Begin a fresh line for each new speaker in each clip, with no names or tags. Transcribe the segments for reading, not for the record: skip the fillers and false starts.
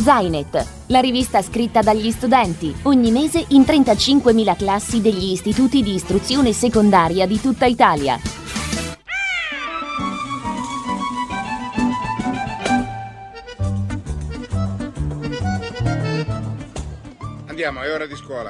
Zainet, la rivista scritta dagli studenti, ogni mese in 35.000 classi degli istituti di istruzione secondaria di tutta Italia.
Andiamo, è ora di scuola.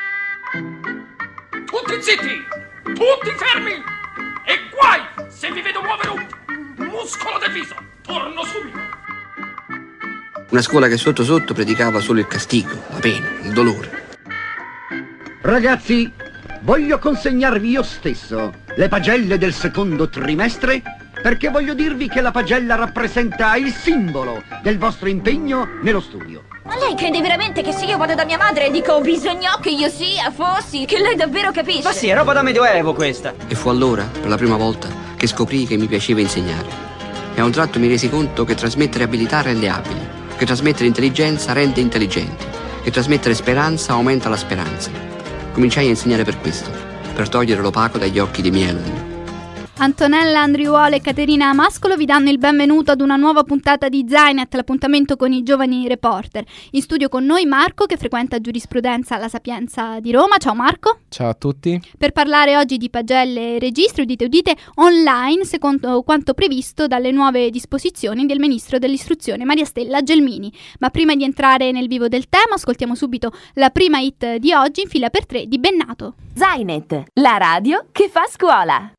Tutti zitti! Tutti fermi! E guai se vi vedo muovere un muscolo del viso! Torno subito!
Una scuola che sotto sotto predicava solo il castigo, la pena, il dolore.
Ragazzi, voglio consegnarvi io stesso le pagelle del secondo trimestre perché voglio dirvi che la pagella rappresenta il simbolo del vostro impegno nello studio.
Ma lei crede veramente che se io vado da mia madre e dico bisognò che io fossi, che lei davvero capisce?
Ma sì, è roba da medioevo questa.
E fu allora, per la prima volta, che scoprii che mi piaceva insegnare. E a un tratto mi resi conto che trasmettere abilità rende abili, che trasmettere intelligenza rende intelligenti, che trasmettere speranza aumenta la speranza. Cominciai a insegnare per questo, per togliere l'opaco dagli occhi dei miei alunni.
Antonella Andriuolo e Caterina Mascolo vi danno il benvenuto ad una nuova puntata di Zainet, l'appuntamento con i giovani reporter. In studio con noi Marco, che frequenta giurisprudenza alla Sapienza di Roma. Ciao Marco.
Ciao a tutti.
Per parlare oggi di pagelle e registri, udite online, secondo quanto previsto dalle nuove disposizioni del Ministro dell'Istruzione Maria Stella Gelmini. Ma prima di entrare nel vivo del tema, ascoltiamo subito la prima hit di oggi, in fila per 3 di Bennato.
Zainet, la radio che fa scuola.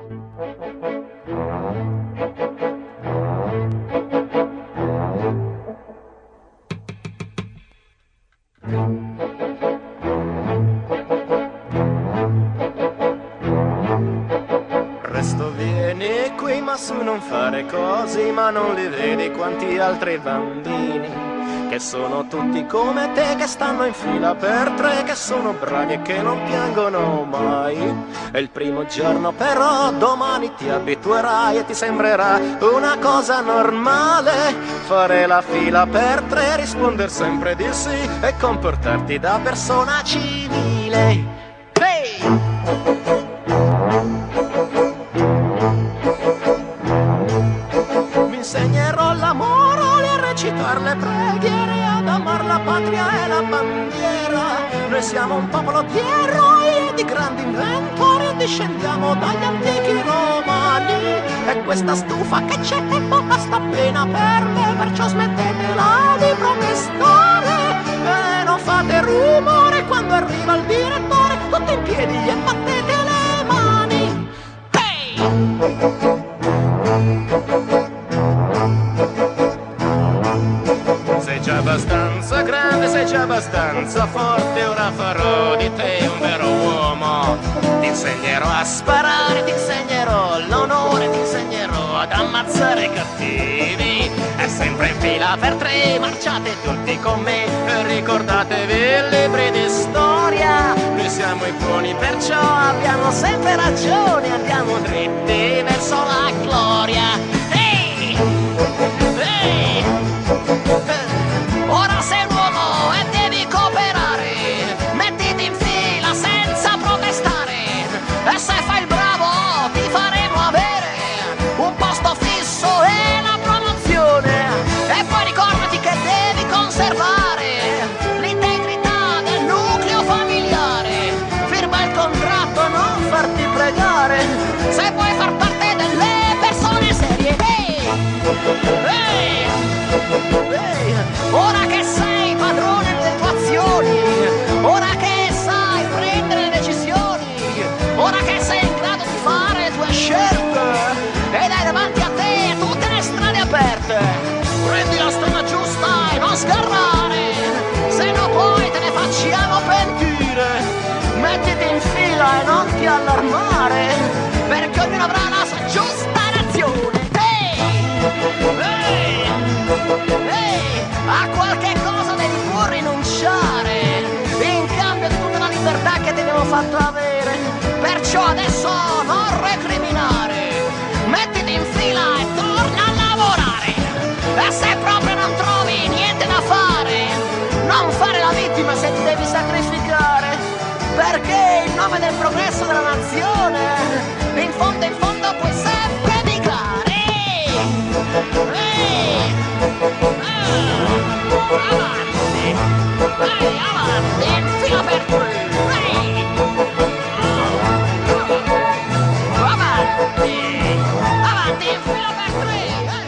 Presto vieni qui, ma su non fare così, ma non li vedi quanti altri bambini che sono tutti come te, che stanno in fila per 3, che sono bravi e che non piangono mai. È il primo giorno però domani ti abituerai e ti sembrerà una cosa normale fare la fila per 3, rispondere sempre di sì e comportarti da persona civile. Hey! Mi insegnerò l'amore a recitare le preghiere, ad amar la patria e la bandiera. Noi siamo un popolo di eroi e di grandi inventori, discendiamo dagli antichi romani. E questa stufa che c'è basta appena per me, perciò smettetela di protestare e non fate rumore quando arriva il direttore. Tutti in piedi e battete le mani. Hey! Sei già abbastanza grande, sei già abbastanza forte, ora farò di te un vero uomo. Ti insegnerò a sparare, ti insegnerò l'onore, ti insegnerò ad ammazzare i cattivi. È sempre in fila per 3, marciate tutti con me e ricordatevi i libri di storia. Noi siamo i buoni, perciò abbiamo sempre ragione, andiamo dritti verso la gloria. Ehi! Ehi! Ora sei un uomo e devi cooperare, mettiti in fila senza protestare, e se fai il bravo ti faremo avere un posto fisso e la promozione. E poi ricordati che devi conservare l'integrità del nucleo familiare, firma il contratto e non farti pregare se vuoi far parte delle persone serie. Ehi! Ehi! Ora che sei padrone delle tue azioni, ora che sai prendere le decisioni, ora che sei in grado di fare le tue scelte ed hai davanti a te tutte le strade aperte, prendi la strada giusta e non sgarrare, se no poi te ne facciamo pentire. Mettiti in fila e non ti allarmare, perché ognuno avrà la sua giusta nazione. Ehi! Ehi! A qualche cosa devi pur rinunciare in cambio di tutta la libertà che ti abbiamo fatto avere. Perciò adesso non recriminare, mettiti in fila e torna a lavorare. E se proprio non trovi niente da fare, non fare la vittima se ti devi sacrificare, perché in nome del progresso della nazione in fondo puoi sempre dichiarare. Ehi!
avanti, fila per 3, avanti, fila per 3.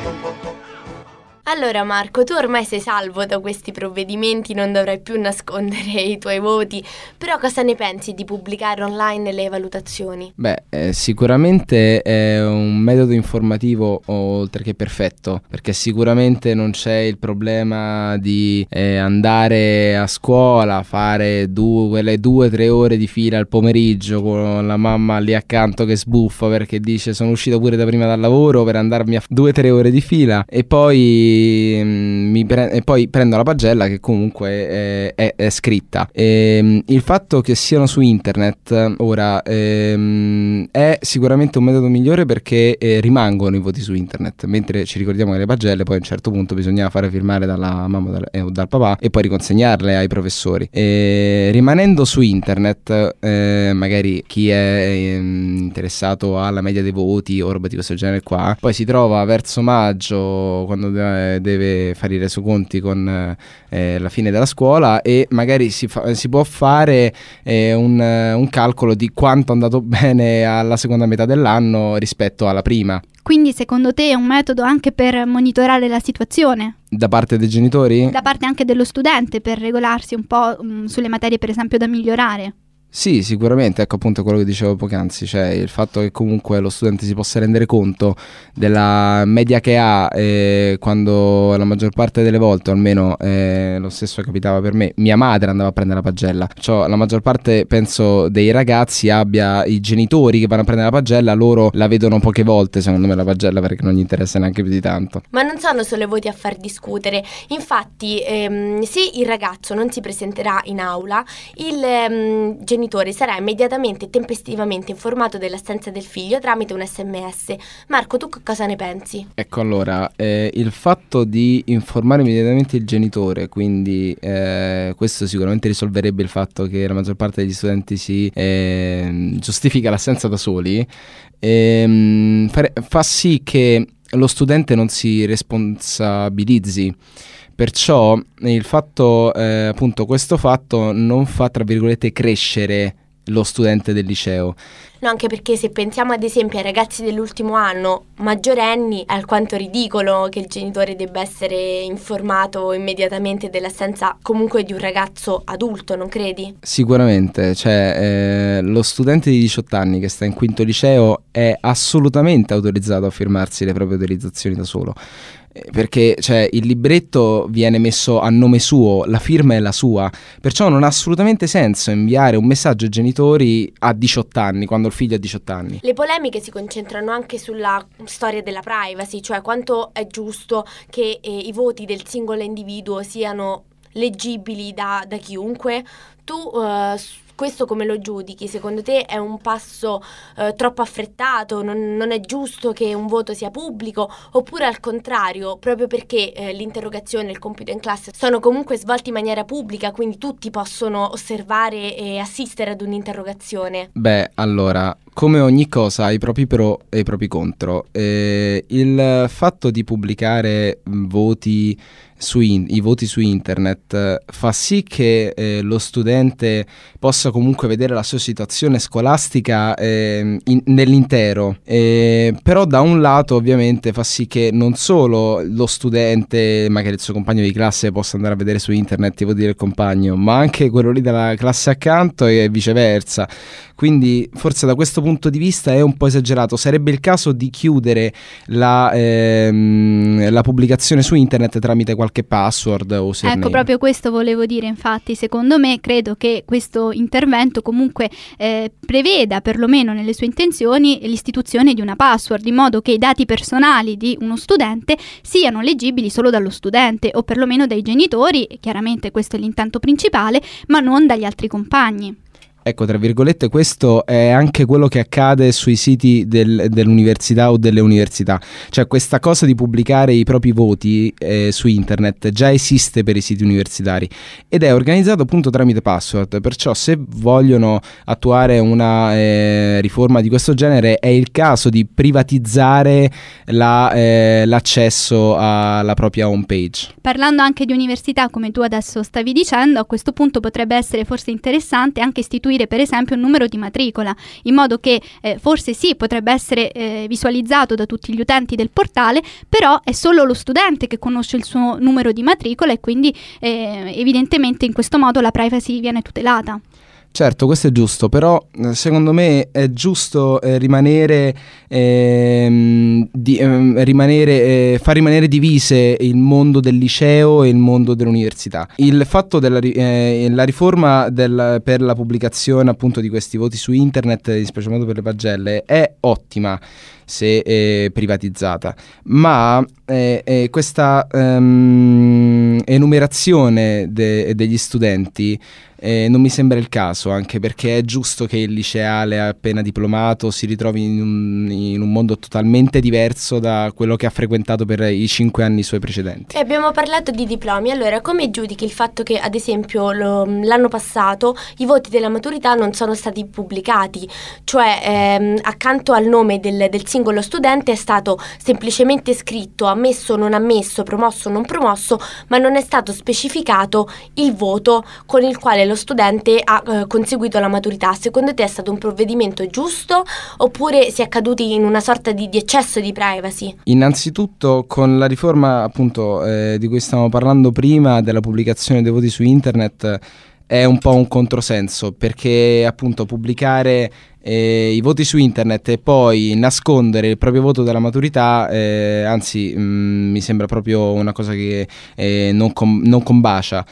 Allora Marco, tu ormai sei salvo da questi provvedimenti, non dovrai più nascondere i tuoi voti, però cosa ne pensi di pubblicare online le valutazioni?
Sicuramente è un metodo informativo oltre che perfetto, perché sicuramente non c'è il problema di andare a scuola, fare quelle 2-3 ore di fila al pomeriggio con la mamma lì accanto che sbuffa perché dice sono uscito pure da prima dal lavoro per andarmi a 2-3 ore di fila e poi poi prendo la pagella che comunque è scritta. Il fatto che siano su internet ora è sicuramente un metodo migliore perché rimangono i voti su internet, mentre ci ricordiamo che le pagelle poi a un certo punto bisognava fare firmare dalla mamma o dal papà e poi riconsegnarle ai professori. Rimanendo su internet, magari chi è interessato alla media dei voti o roba di questo genere qua, poi si trova verso maggio quando deve fare i resoconti con la fine della scuola e magari si può fare un calcolo di quanto è andato bene alla seconda metà dell'anno rispetto alla prima.
Quindi secondo te è un metodo anche per monitorare la situazione?
Da parte dei genitori?
Da parte anche dello studente per regolarsi un po' sulle materie per esempio da migliorare?
Sì, sicuramente, ecco appunto quello che dicevo poc'anzi, cioè il fatto che comunque lo studente si possa rendere conto della media che ha quando la maggior parte delle volte, o almeno lo stesso capitava per me, mia madre andava a prendere la pagella, cioè la maggior parte penso dei ragazzi abbia i genitori che vanno a prendere la pagella, loro la vedono poche volte secondo me la pagella perché non gli interessa neanche più di tanto.
Ma non sono solo i voti a far discutere, infatti se il ragazzo non si presenterà in aula, il genitore sarà immediatamente e tempestivamente informato dell'assenza del figlio tramite un SMS. Marco, tu cosa ne pensi?
Ecco, allora, il fatto di informare immediatamente il genitore, quindi questo sicuramente risolverebbe il fatto che la maggior parte degli studenti si giustifica l'assenza da soli, fa sì che lo studente non si responsabilizzi. Perciò il fatto, appunto, questo fatto non fa, tra virgolette, crescere lo studente del liceo.
No, anche perché se pensiamo ad esempio ai ragazzi dell'ultimo anno, maggiorenni, è alquanto ridicolo che il genitore debba essere informato immediatamente dell'assenza comunque di un ragazzo adulto, non credi?
Sicuramente, cioè lo studente di 18 anni che sta in quinto liceo è assolutamente autorizzato a firmarsi le proprie autorizzazioni da solo. Perché cioè, il libretto viene messo a nome suo, la firma è la sua, perciò non ha assolutamente senso inviare un messaggio ai genitori a 18 anni, quando il figlio ha 18 anni.
Le polemiche si concentrano anche sulla storia della privacy, cioè quanto è giusto che i voti del singolo individuo siano leggibili da chiunque. Tu questo come lo giudichi? Secondo te è un passo troppo affrettato? Non è giusto che un voto sia pubblico? Oppure al contrario, proprio perché l'interrogazione e il compito in classe sono comunque svolti in maniera pubblica, quindi tutti possono osservare e assistere ad un'interrogazione?
Beh, allora, come ogni cosa ha i propri pro e i propri contro. Il fatto di pubblicare i voti su internet fa sì che lo studente possa comunque vedere la sua situazione scolastica nell'intero, però da un lato ovviamente fa sì che non solo lo studente, magari il suo compagno di classe, possa andare a vedere su internet i voti del compagno, ma anche quello lì della classe accanto e viceversa. Quindi forse da questo punto di vista è un po' esagerato. Sarebbe il caso di chiudere la pubblicazione su internet tramite qualche password o username.
Ecco, proprio questo volevo dire. Infatti, secondo me, credo che questo intervento comunque preveda, perlomeno nelle sue intenzioni, l'istituzione di una password, in modo che i dati personali di uno studente siano leggibili solo dallo studente o perlomeno dai genitori, chiaramente questo è l'intento principale, ma non dagli altri compagni.
Ecco, tra virgolette, questo è anche quello che accade sui siti dell'università o delle università. Cioè, questa cosa di pubblicare i propri voti su internet già esiste per i siti universitari ed è organizzato appunto tramite password. Perciò, se vogliono attuare una riforma di questo genere, è il caso di privatizzare l'accesso alla propria homepage.
Parlando anche di università, come tu adesso stavi dicendo, a questo punto potrebbe essere forse interessante anche istituire per esempio un numero di matricola, in modo che forse sì, potrebbe essere visualizzato da tutti gli utenti del portale, però è solo lo studente che conosce il suo numero di matricola e quindi evidentemente in questo modo la privacy viene tutelata.
Certo, questo è giusto, però secondo me è giusto far rimanere divise il mondo del liceo e il mondo dell'università. Il fatto della la riforma per la pubblicazione appunto di questi voti su internet, in special modo per le pagelle, è ottima se privatizzata, ma questa enumerazione degli studenti non mi sembra il caso, anche perché è giusto che il liceale appena diplomato si ritrovi in un mondo totalmente diverso da quello che ha frequentato per i 5 anni suoi precedenti.
E abbiamo parlato di diplomi, allora come giudichi il fatto che ad esempio l'anno passato i voti della maturità non sono stati pubblicati, cioè accanto al nome del singolo studente è stato semplicemente scritto ammesso, non ammesso, promosso, non promosso, ma non è stato specificato il voto con il quale lo studente ha conseguito la maturità. Secondo te è stato un provvedimento giusto oppure si è caduti in una sorta di eccesso di privacy?
Innanzitutto, con la riforma appunto di cui stavamo parlando prima, della pubblicazione dei voti su internet, è un po' un controsenso, perché appunto pubblicare i voti su internet e poi nascondere il proprio voto della maturità, anzi mi sembra proprio una cosa che non combacia.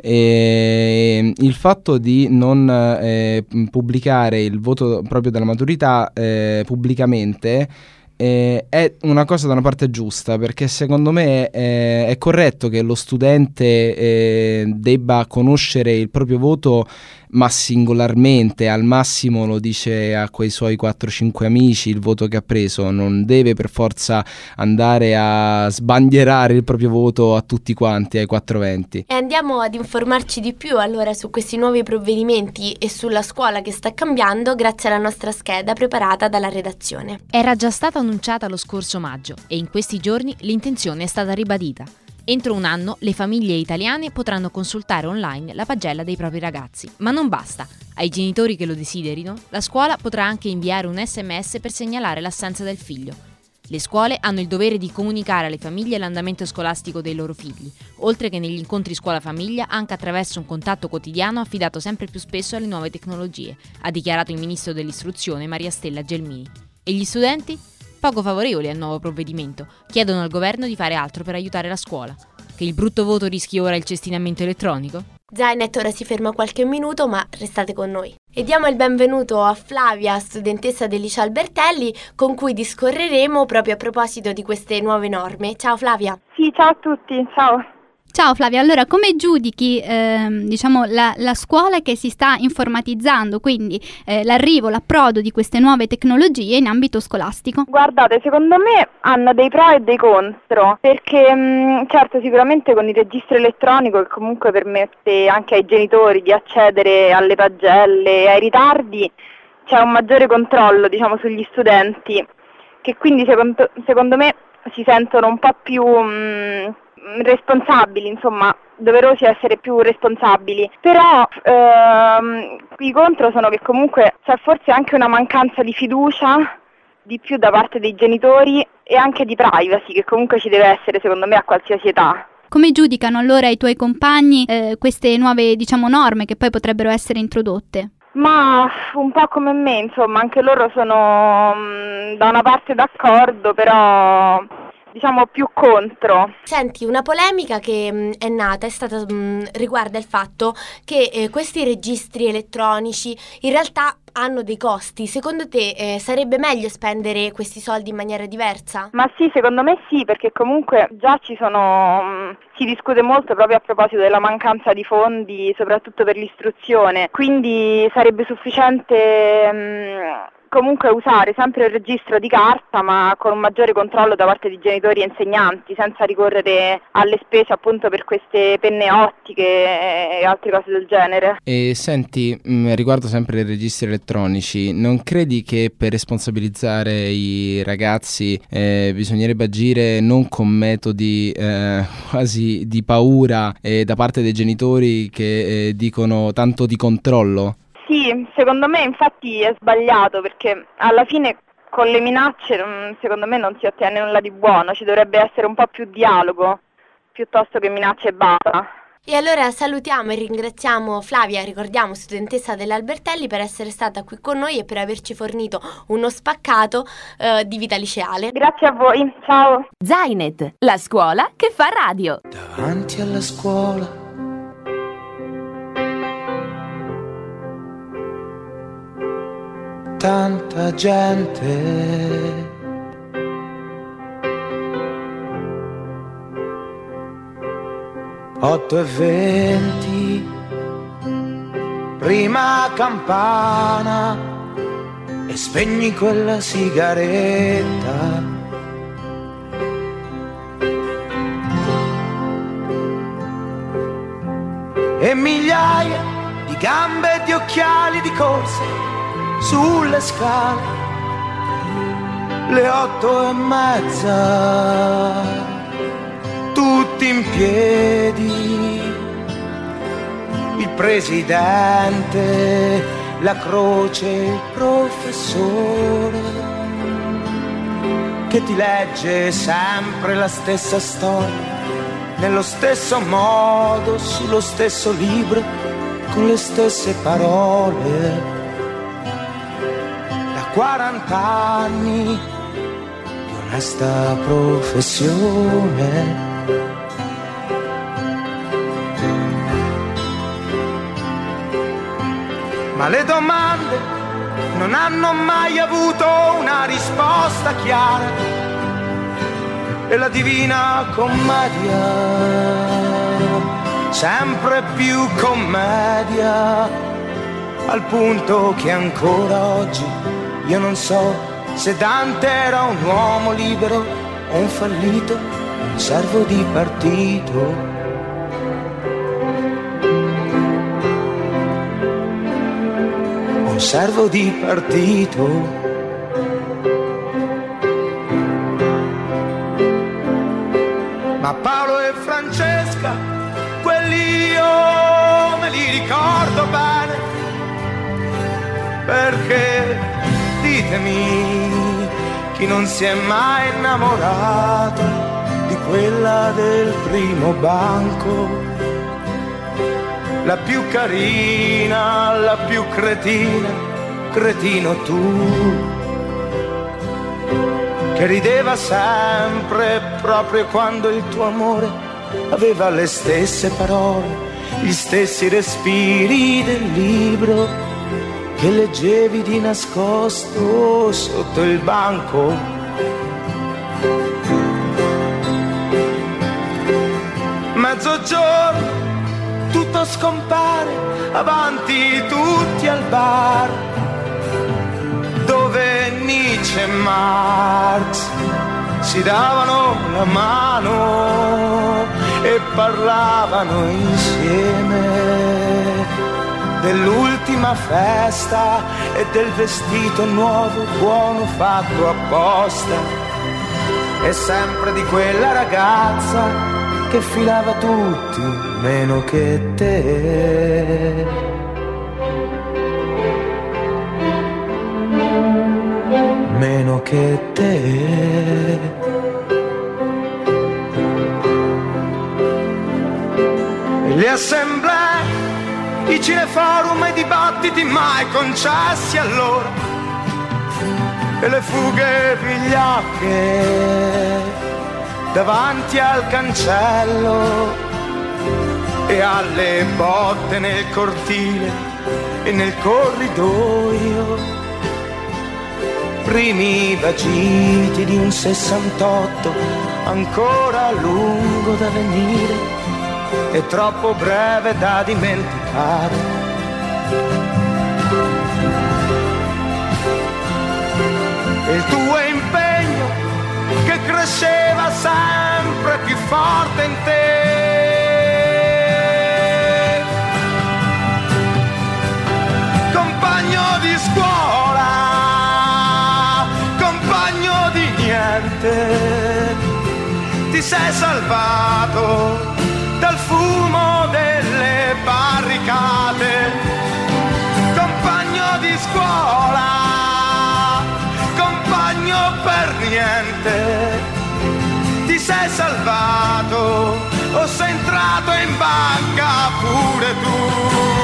Il fatto di non pubblicare il voto proprio della maturità pubblicamente è una cosa da una parte giusta, perché secondo me è corretto che lo studente debba conoscere il proprio voto, ma singolarmente. Al massimo lo dice a quei suoi 4-5 amici il voto che ha preso, non deve per forza andare a sbandierare il proprio voto a tutti quanti, ai 420.
E andiamo ad informarci di più allora su questi nuovi provvedimenti e sulla scuola che sta cambiando grazie alla nostra scheda preparata dalla redazione.
Era già stata annunciata lo scorso maggio e in questi giorni l'intenzione è stata ribadita. Entro un anno le famiglie italiane potranno consultare online la pagella dei propri ragazzi. Ma non basta. Ai genitori che lo desiderino, la scuola potrà anche inviare un SMS per segnalare l'assenza del figlio. Le scuole hanno il dovere di comunicare alle famiglie l'andamento scolastico dei loro figli, oltre che negli incontri scuola-famiglia anche attraverso un contatto quotidiano affidato sempre più spesso alle nuove tecnologie, ha dichiarato il ministro dell'istruzione Maria Stella Gelmini. E gli studenti? Poco favorevoli al nuovo provvedimento, chiedono al governo di fare altro per aiutare la scuola. Che il brutto voto rischi ora il cestinamento elettronico?
Zainet ora si ferma qualche minuto, ma restate con noi. E diamo il benvenuto a Flavia, studentessa del liceo Albertelli, con cui discorreremo proprio a proposito di queste nuove norme. Ciao Flavia.
Sì, ciao a tutti, ciao.
Ciao Flavia, allora come giudichi la scuola che si sta informatizzando, quindi l'approdo di queste nuove tecnologie in ambito scolastico?
Guardate, secondo me hanno dei pro e dei contro, perché certo sicuramente con il registro elettronico, che comunque permette anche ai genitori di accedere alle pagelle e ai ritardi, c'è un maggiore controllo sugli studenti, che quindi secondo me si sentono un po' più responsabili, insomma, doverosi essere più responsabili. Però i contro sono che comunque c'è forse anche una mancanza di fiducia di più da parte dei genitori e anche di privacy, che comunque ci deve essere secondo me a qualsiasi età.
Come giudicano allora i tuoi compagni queste nuove norme che poi potrebbero essere introdotte?
Ma un po' come me, insomma, anche loro sono da una parte d'accordo, però diciamo, più contro.
Senti, una polemica che è nata riguarda il fatto che questi registri elettronici in realtà hanno dei costi. Secondo te sarebbe meglio spendere questi soldi in maniera diversa?
Ma sì, secondo me sì, perché comunque già si discute molto proprio a proposito della mancanza di fondi, soprattutto per l'istruzione, quindi sarebbe sufficiente comunque usare sempre il registro di carta, ma con un maggiore controllo da parte di genitori e insegnanti, senza ricorrere alle spese appunto per queste penne ottiche e altre cose del genere.
E senti, riguardo sempre i registri elettronici, non credi che per responsabilizzare i ragazzi bisognerebbe agire non con metodi quasi di paura da parte dei genitori che dicono tanto di controllo?
Sì, secondo me infatti è sbagliato, perché alla fine con le minacce secondo me non si ottiene nulla di buono, ci dovrebbe essere un po' più dialogo piuttosto che minacce e basta.
E allora salutiamo e ringraziamo Flavia, ricordiamo studentessa dell'Albertelli, per essere stata qui con noi e per averci fornito uno spaccato di vita liceale.
Grazie a voi, ciao!
Zainet, la scuola che fa radio.
Davanti alla scuola tanta gente, 8:20, prima campana e spegni quella sigaretta. E migliaia di gambe e di occhiali di corsa sulle scale, le 8:30, tutti in piedi, il presidente, la croce, il professore, che ti legge sempre la stessa storia, nello stesso modo, sullo stesso libro, con le stesse parole. 40 anni di onesta professione. Ma le domande non hanno mai avuto una risposta chiara, e la divina commedia, sempre più commedia, al punto che ancora oggi io non so se Dante era un uomo libero o un fallito, un servo di partito. Un servo di partito. Ma Paolo e Francesca, quelli io me li ricordo bene, perché ditemi, chi non si è mai innamorato di quella del primo banco, la più carina, la più cretina, cretino tu, che rideva sempre proprio quando il tuo amore aveva le stesse parole, gli stessi respiri del libro che leggevi di nascosto sotto il banco. Mezzogiorno, tutto scompare, avanti tutti al bar, dove Nietzsche e Marx si davano la mano e parlavano insieme dell'ultima festa e del vestito nuovo, buono, fatto apposta, e sempre di quella ragazza che filava tutti meno che te. Meno che te. E le assemblee, i cineforum e i dibattiti mai concessi allora, e le fughe vigliacche davanti al cancello e alle botte nel cortile e nel corridoio. Primi vagiti di un 68 ancora lungo da venire e troppo breve da dimenticare. Il tuo impegno che cresceva sempre più forte in te. Compagno di scuola, compagno di niente, ti sei salvato dal fumo delle barricate. Compagno di scuola, compagno per niente, ti sei salvato o sei entrato in banca pure tu.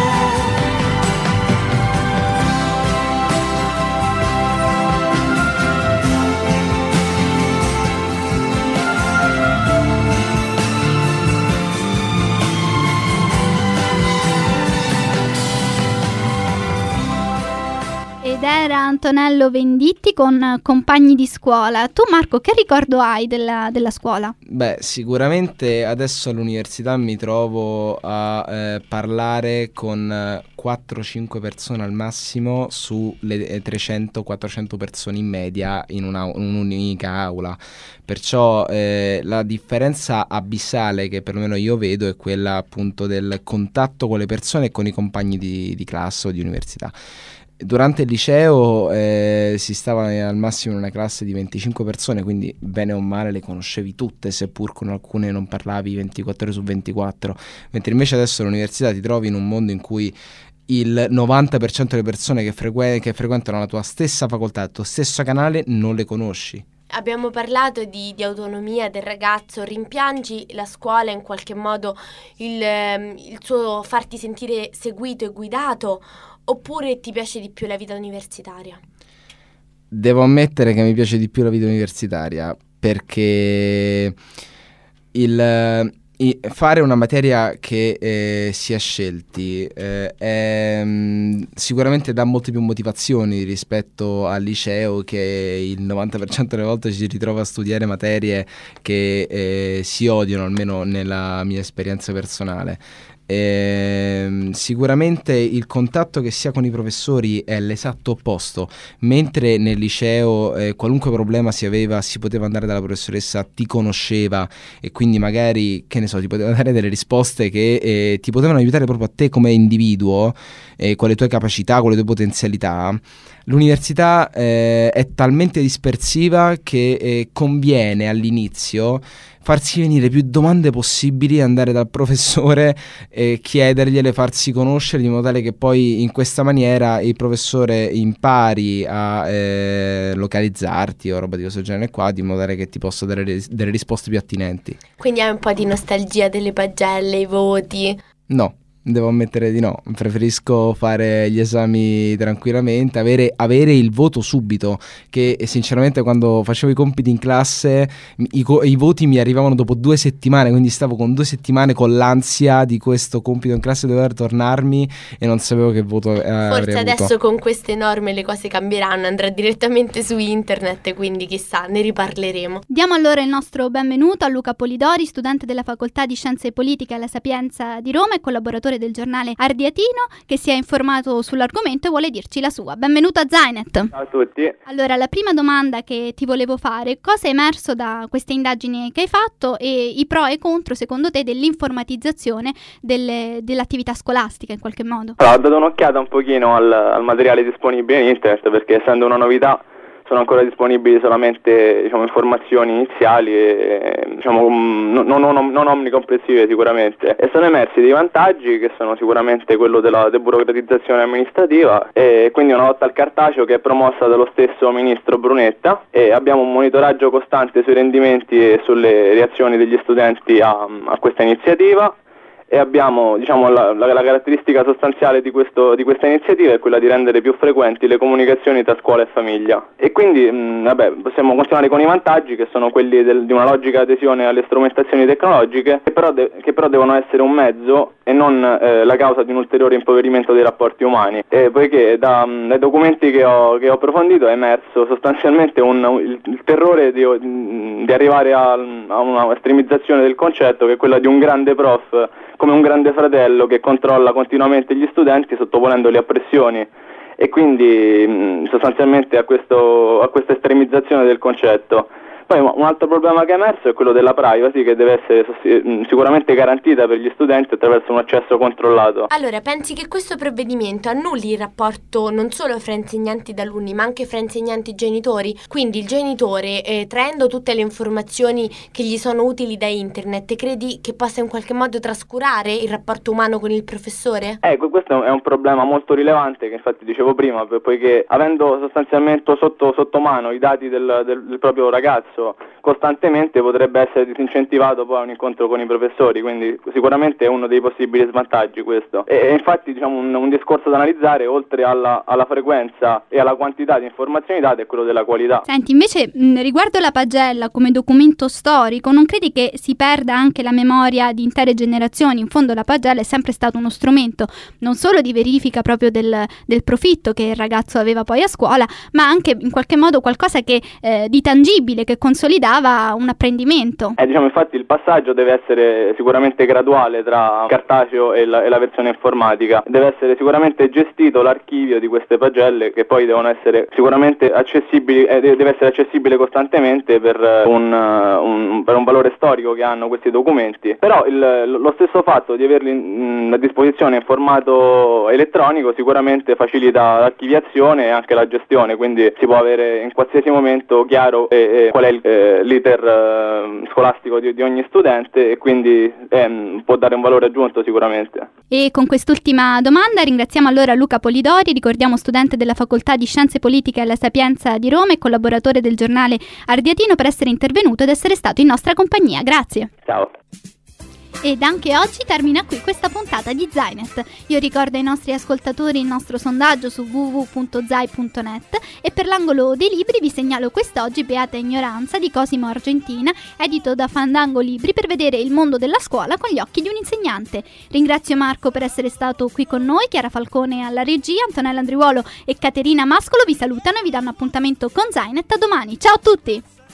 Ed era Antonello Venditti con Compagni di scuola. Tu Marco, che ricordo hai della scuola?
Beh, sicuramente adesso all'università mi trovo a parlare con 4-5 persone al massimo sulle 300-400 persone in media in un'unica aula. Perciò la differenza abissale che perlomeno io vedo è quella appunto del contatto con le persone e con i compagni di classe o di università. Durante il liceo si stava al massimo in una classe di 25 persone, quindi bene o male le conoscevi tutte, seppur con alcune non parlavi 24 ore su 24, mentre invece adesso all'università ti trovi in un mondo in cui il 90% delle persone che frequentano la tua stessa facoltà, il tuo stesso canale, non le conosci.
Abbiamo parlato di autonomia del ragazzo. Rimpiangi la scuola in qualche modo, il suo farti sentire seguito e guidato, oppure ti piace di più la vita universitaria?
Devo ammettere che mi piace di più la vita universitaria, perché fare una materia che si è scelti sicuramente dà molte più motivazioni rispetto al liceo, che il 90% delle volte ci ritrova a studiare materie che si odiano, almeno nella mia esperienza personale. Sicuramente il contatto che si ha con i professori è l'esatto opposto. Mentre nel liceo qualunque problema si aveva, si poteva andare dalla professoressa, ti conosceva e quindi magari, che ne so, ti poteva dare delle risposte che ti potevano aiutare proprio a te come individuo, con le tue capacità, con le tue potenzialità. L'università è talmente dispersiva che conviene all'inizio farsi venire più domande possibili, andare dal professore e chiedergliele, farsi conoscere, di modo tale che poi in questa maniera il professore impari a localizzarti o roba di questo genere qua, di modo tale che ti possa dare delle risposte più attinenti.
Quindi hai un po' di nostalgia delle pagelle, i voti?
No. Devo ammettere di no, preferisco fare gli esami tranquillamente, avere il voto subito, che sinceramente quando facevo i compiti in classe i voti mi arrivavano dopo 2 settimane, quindi stavo con 2 settimane con l'ansia di questo compito in classe dover tornarmi e non sapevo che voto avrei avuto.
Forse adesso con queste norme le cose cambieranno, andrà direttamente su internet, quindi chissà, ne riparleremo.
Diamo allora il nostro benvenuto a Luca Polidori, studente della Facoltà di Scienze Politiche alla Sapienza di Roma e collaboratore del giornale Ardiatino, che si è informato sull'argomento e vuole dirci la sua. Benvenuto a Zainet.
Ciao a tutti.
Allora, la prima domanda che ti volevo fare: cosa è emerso da queste indagini che hai fatto e i pro e contro secondo te dell'informatizzazione dell'attività scolastica in qualche modo?
Allora, ho dato un'occhiata un pochino al materiale disponibile in internet, perché essendo una novità sono ancora disponibili solamente, diciamo, informazioni iniziali e, diciamo, non omnicomprensive sicuramente, e sono emersi dei vantaggi che sono sicuramente quello della deburocratizzazione amministrativa e quindi una lotta al cartaceo che è promossa dallo stesso ministro Brunetta, e abbiamo un monitoraggio costante sui rendimenti e sulle reazioni degli studenti a questa iniziativa. e abbiamo, diciamo, la caratteristica sostanziale di questa iniziativa è quella di rendere più frequenti le comunicazioni tra scuola e famiglia. E quindi possiamo continuare con i vantaggi, che sono quelli di una logica adesione alle strumentazioni tecnologiche, che però devono essere un mezzo e non la causa di un ulteriore impoverimento dei rapporti umani, poiché dai documenti che ho approfondito è emerso sostanzialmente il terrore di arrivare a una estremizzazione del concetto, che è quella di un grande prof come un grande fratello che controlla continuamente gli studenti sottoponendoli a pressioni, e quindi sostanzialmente a questa estremizzazione del concetto. Poi un altro problema che è emerso è quello della privacy, che deve essere sicuramente garantita per gli studenti attraverso un accesso controllato.
Allora, pensi che questo provvedimento annulli il rapporto non solo fra insegnanti ed alunni, ma anche fra insegnanti e genitori? Quindi il genitore, traendo tutte le informazioni che gli sono utili da internet, credi che possa in qualche modo trascurare il rapporto umano con il professore?
Questo è un problema molto rilevante, che infatti dicevo prima, poiché avendo sostanzialmente sotto mano i dati del proprio ragazzo costantemente, potrebbe essere disincentivato poi a un incontro con i professori, quindi sicuramente è uno dei possibili svantaggi questo. E infatti, diciamo, un discorso da analizzare, oltre alla frequenza e alla quantità di informazioni date, è quello della qualità.
Senti, invece riguardo la pagella come documento storico, non credi che si perda anche la memoria di intere generazioni? In fondo la pagella è sempre stato uno strumento non solo di verifica proprio del profitto che il ragazzo aveva poi a scuola, ma anche in qualche modo qualcosa che di tangibile, che consolidava un apprendimento.
Infatti il passaggio deve essere sicuramente graduale tra cartaceo e la versione informatica. Deve essere sicuramente gestito l'archivio di queste pagelle, che poi devono essere sicuramente accessibili, deve essere accessibile costantemente per un valore storico che hanno questi documenti. Però lo stesso fatto di averli a disposizione in formato elettronico sicuramente facilita l'archiviazione e anche la gestione, quindi si può avere in qualsiasi momento chiaro qual è l'iter scolastico di ogni studente, e quindi può dare un valore aggiunto sicuramente.
E con quest'ultima domanda ringraziamo allora Luca Polidori, ricordiamo studente della Facoltà di Scienze Politiche alla Sapienza di Roma e collaboratore del giornale Ardiatino, per essere intervenuto ed essere stato in nostra compagnia. Grazie.
Ciao.
Ed anche oggi termina qui questa puntata di Zainet. Io ricordo ai nostri ascoltatori il nostro sondaggio su www.zai.net, e per l'angolo dei libri vi segnalo quest'oggi Beata Ignoranza di Cosimo Argentina, edito da Fandango Libri, per vedere il mondo della scuola con gli occhi di un insegnante. Ringrazio Marco per essere stato qui con noi, Chiara Falcone alla regia, Antonella Andriuolo e Caterina Mascolo vi salutano e vi danno appuntamento con Zainet a domani. Ciao a tutti!